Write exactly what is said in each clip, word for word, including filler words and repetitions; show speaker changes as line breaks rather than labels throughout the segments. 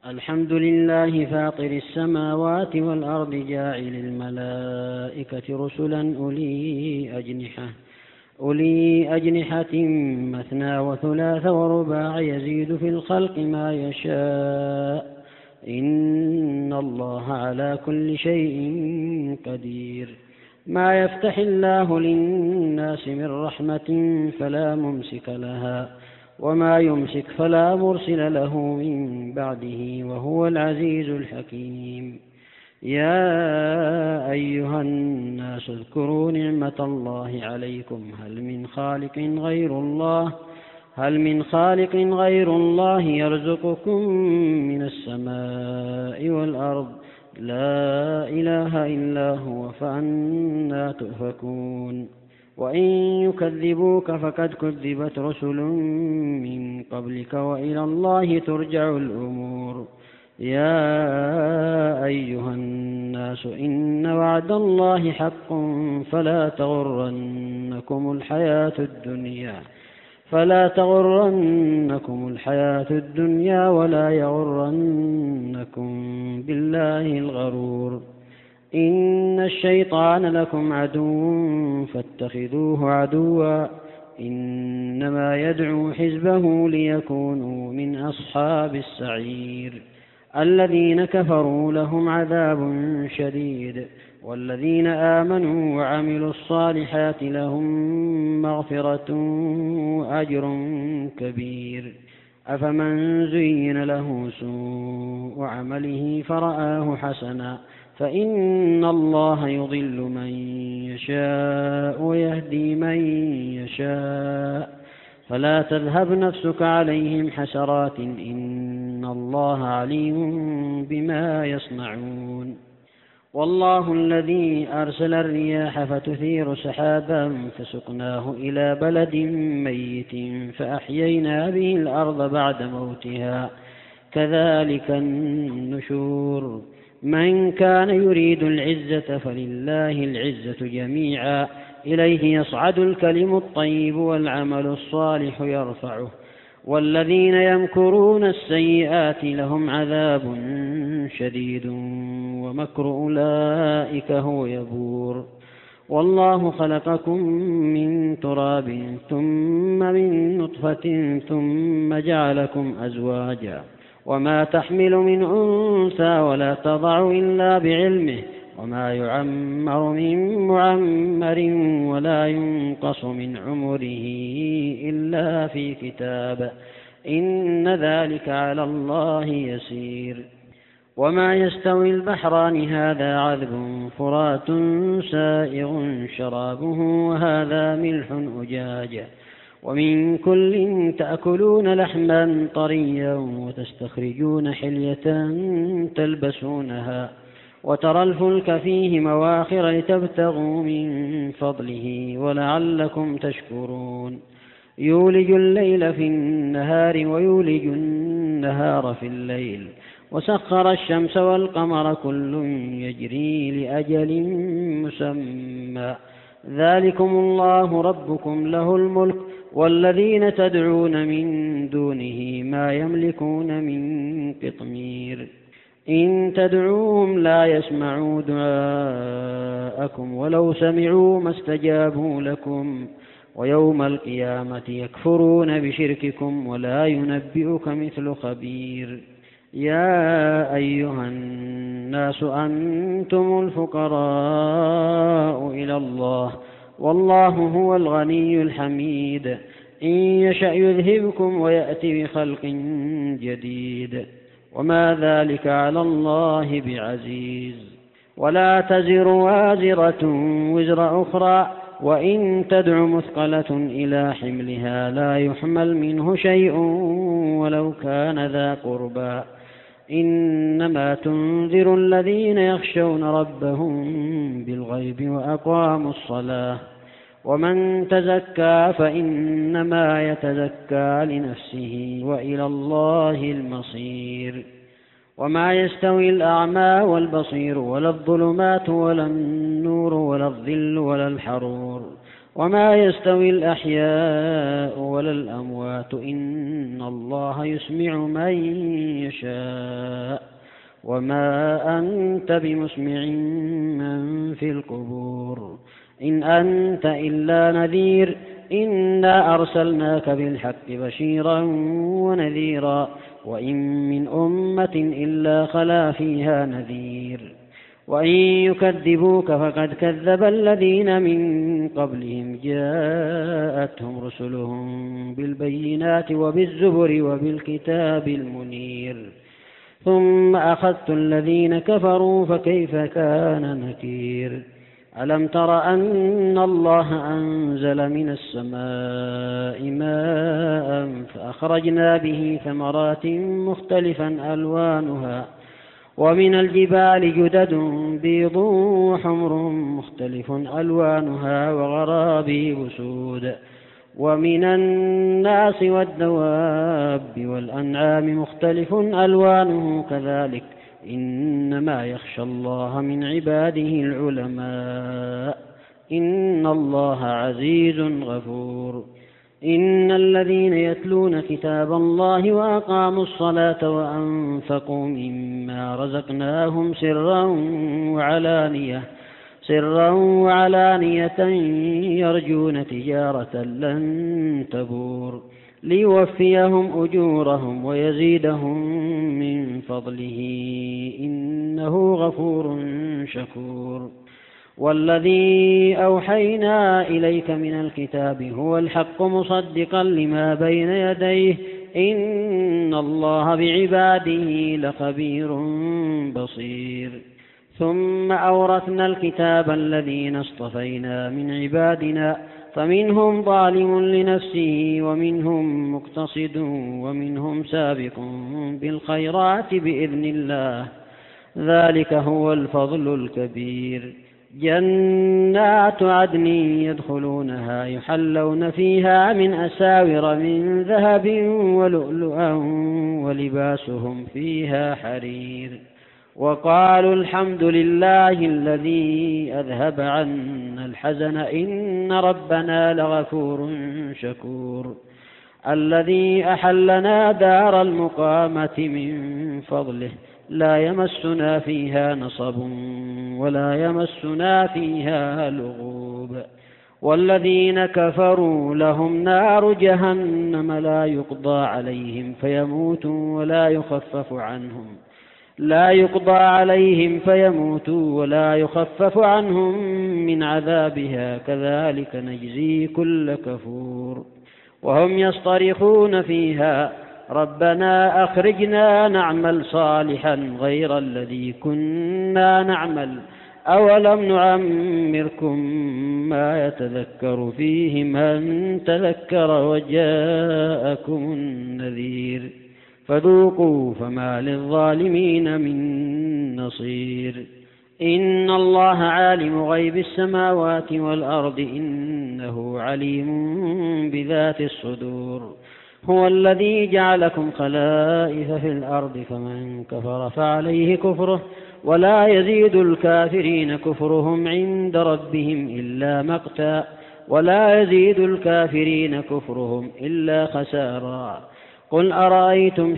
الحمد لله فاطر السماوات والأرض جاعل الملائكة رسلا أولي أجنحة أولي أجنحة مثنى وثلاث ورباع يزيد في الخلق ما يشاء إن الله على كل شيء قدير. ما يفتح الله للناس من رحمة فلا ممسك لها وما يمسك فلا مرسل له من بعده وهو العزيز الحكيم. يا أيها الناس اذكروا نعمة الله عليكم هل من خالق غير الله هل من خالق غير الله يرزقكم من السماء والأرض لا إله إلا هو فأنى تؤفكون. وإن يكذبوك فقد كذبت رسل من قبلك وإلى الله ترجع الأمور. يا أيها الناس إن وعد الله حق فلا تغرنكم الحياة الدنيا فلا تغرنكم الحياة الدنيا ولا يغرنكم بالله الغرور. إن الشيطان لكم عدو فاتخذوه عدوا إنما يدعو حزبه ليكونوا من أصحاب السعير. الذين كفروا لهم عذاب شديد والذين آمنوا وعملوا الصالحات لهم مغفرة وأجر كبير. أفمن زين له سوء عمله فرآه حسنا فإن الله يضل من يشاء ويهدي من يشاء فلا تذهب نفسك عليهم حسرات إن الله عليم بما يصنعون. والله الذي أرسل الرياح فتثير سحابا فسقناه إلى بلد ميت فأحيينا به الأرض بعد موتها كذلك النشور. من كان يريد العزة فلله العزة جميعا إليه يصعد الكلم الطيب والعمل الصالح يرفعه والذين يمكرون السيئات لهم عذاب شديد ومكر أولئك هو يبور. والله خلقكم من تراب ثم من نطفة ثم جعلكم أزواجا وما تحمل من أنثى ولا تضع إلا بعلمه وما يعمر من معمر ولا ينقص من عمره إلا في كتاب إن ذلك على الله يسير. وما يستوي البحران هذا عذب فرات سائغ شرابه وهذا ملح أجاج ومن كل تأكلون لحما طريا وتستخرجون حلية تلبسونها وترى الفلك فيه مواخر لتبتغوا من فضله ولعلكم تشكرون. يولج الليل في النهار ويولج النهار في الليل وسخر الشمس والقمر كل يجري لأجل مسمى ذلكم الله ربكم له الملك والذين تدعون من دونه ما يملكون من قطمير. إن تدعوهم لا يسمعوا دعاءكم ولو سمعوا ما استجابوا لكم ويوم القيامة يكفرون بشرككم ولا ينبئك مثل خبير. يا أيها الناس أنتم الفقراء إلى الله والله هو الغني الحميد. إن يشأ يذهبكم ويأتي بخلق جديد وما ذلك على الله بعزيز. ولا تزر وازرة وزر أخرى وإن تدع مثقلة إلى حملها لا يحمل منه شيء ولو كان ذا قربى إنما تنذر الذين يخشون ربهم بالغيب وأقاموا الصلاة ومن تزكى فإنما يتزكى لنفسه وإلى الله المصير. وما يستوي الأعمى والبصير ولا الظلمات ولا النور ولا الظل ولا الحرور وما يستوي الأحياء ولا الأموات إن الله يسمع من يشاء وما أنت بمسمع من في القبور إن أنت إلا نذير إنا أرسلناك بالحق بشيرا ونذيرا وإن من أمة إلا خلا فيها نذير وإن يكذبوك فقد كذب الذين من قبلهم جاءتهم رسلهم بالبينات وبالزبر وبالكتاب المنير ثم أخذت الذين كفروا فكيف كان نكير ألم تر أن الله أنزل من السماء ماء فأخرجنا به ثمرات مختلفا ألوانها ومن الجبال جدد بيض وحمر مختلف ألوانها وغرابيب سود ومن الناس والدواب والأنعام مختلف ألوانه كذلك إنما يخشى الله من عباده العلماء إن الله عزيز غفور إن الذين يتلون كتاب الله وأقاموا الصلاة وأنفقوا مما رزقناهم سرا وعلانية سرا وعلانية يرجون تجارة لن تبور ليوفيهم أجورهم ويزيدهم من فضله إنه غفور شكور والذي أوحينا إليك من الكتاب هو الحق مصدقا لما بين يديه إن الله بعباده لخبير بصير ثم أورثنا الكتاب الذين اصطفينا من عبادنا فمنهم ظالم لنفسه ومنهم مقتصد ومنهم سابق بالخيرات بإذن الله ذلك هو الفضل الكبير جنات عدن يدخلونها يحلون فيها من أساور من ذهب ولؤلؤا ولباسهم فيها حرير وقالوا الحمد لله الذي أذهب عنا الحزن إن ربنا لغفور شكور الذي أحلنا دار المقامة من فضله لا يمسنا فيها نصب ولا يمسنا فيها لغوب والذين كفروا لهم نار جهنم لا يقضى عليهم فيموتوا ولا يخفف عنهم لا يقضى عليهم فيموتوا ولا يخفف عنهم من عذابها كذلك نجزي كل كفور وهم يصطرخون فيها ربنا أخرجنا نعمل صالحا غير الذي كنا نعمل أولم نعمركم ما يتذكر فيه من تذكر وجاءكم النذير فذوقوا فما للظالمين من نصير إن الله عالم غيب السماوات والأرض إنه عليم بذات الصدور هو الذي جعلكم خلائف في الأرض فمن كفر فعليه كفره ولا يزيد الكافرين كفرهم عند ربهم إلا مقتا ولا يزيد الكافرين كفرهم إلا خسارا قل أرأيتم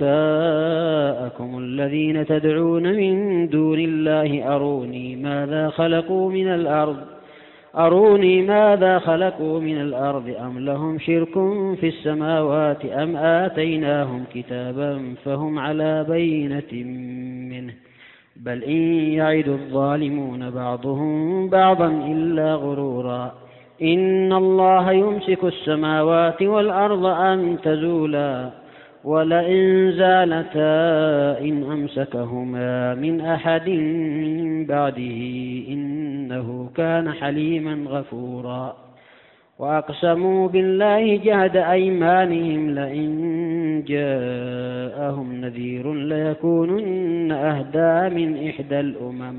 شركاءكم الذين تدعون من دون الله أروني ماذا خلقوا من الأرض أروني ماذا خلقوا من الأرض أم لهم شرك في السماوات أم آتيناهم كتابا فهم على بينة منه بل إن يعد الظالمون بعضهم بعضا إلا غرورا إن الله يمسك السماوات والأرض أن تزولا ولئن زالتا إن أمسكهما من أحد من بعده إنه كان حليما غفورا وأقسموا بالله جهد أيمانهم لئن جاءهم نذير ليكونن أهدى من إحدى الأمم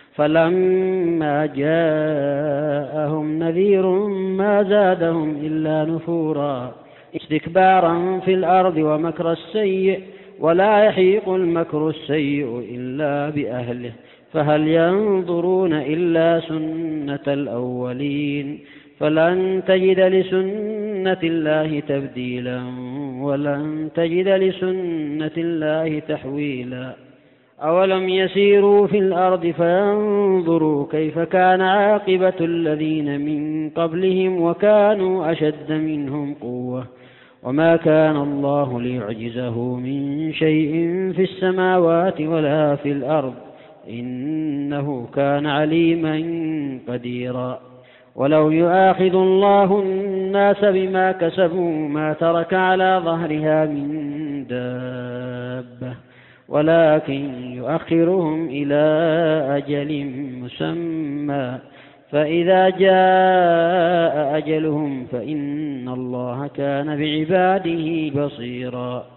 فلما جاءهم نذير ما زادهم إلا نفورا استكبارا في الأرض ومكر السيء ولا يحيق المكر السيء إلا بأهله فهل ينظرون إلا سنة الأولين فلن تجد لسنة الله تبديلا ولن تجد لسنة الله تحويلا أولم يسيروا في الأرض فينظروا كيف كان عاقبة الذين من قبلهم وكانوا أشد منهم قوة وما كان الله ليعجزه من شيء في السماوات ولا في الأرض إنه كان عليما قديرا ولو يؤاخذ الله الناس بما كسبوا ما ترك على ظهرها من دابة ولكن يؤخرهم إلى أجل مسمى فإذا جاء أجلهم فإن الله كان بعباده بصيرا